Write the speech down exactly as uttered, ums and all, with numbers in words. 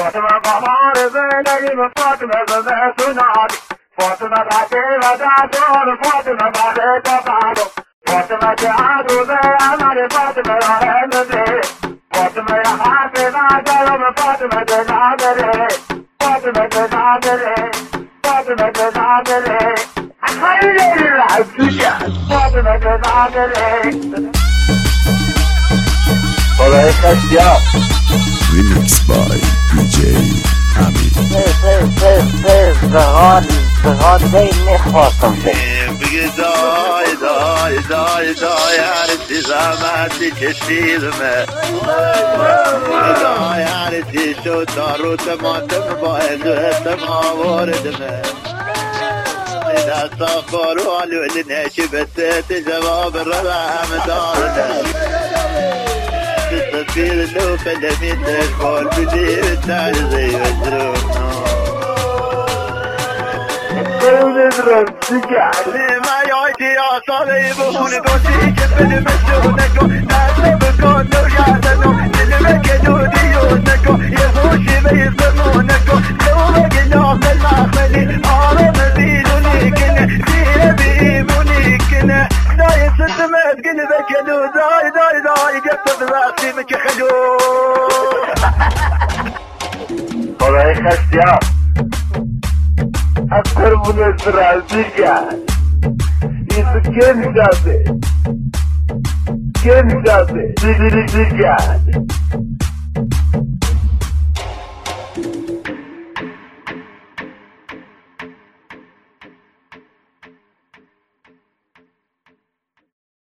فاطمه قمر زندگی به فاطمه زنده سنادی فاطمه بچه و دادون فاطمه بچه تفادو فاطمه که عدوزه عمل فاطمه را هنده فاطمه یا حافظه جلوم فاطمه که نادره فاطمه که نادره فاطمه که نادره خیلی رفتی فاطمه که نادره خدای خشیا Remix by دی جی Hamid. زغال زغال دی نخواستم بگی دای دای دای دای هرچی زحمتی کشیدمه دای هرچی شد داروت ماتم باید دوستم آوردمه دستا خورو علولی نشی بسیت جواب رقم دارده تصفير لو فلمي تشبول بدي التعزي وزرونا قول اضرب سجع ما يعيتي يا صليب ونقوتي كبن مسونكو ناسبكو نرجعتنو نلمك دوديونكو يغوشي بيفهمونكو لو بقنا في المعملي عرم بيدوني كنا فيها بيموني كنا داي ستمت قلبك يا دو داي داي داي قصد راسي مك خلو خدای خشیا اکثر بودست رازی کرد ایسو کن جاده کن جاده دیگری کرد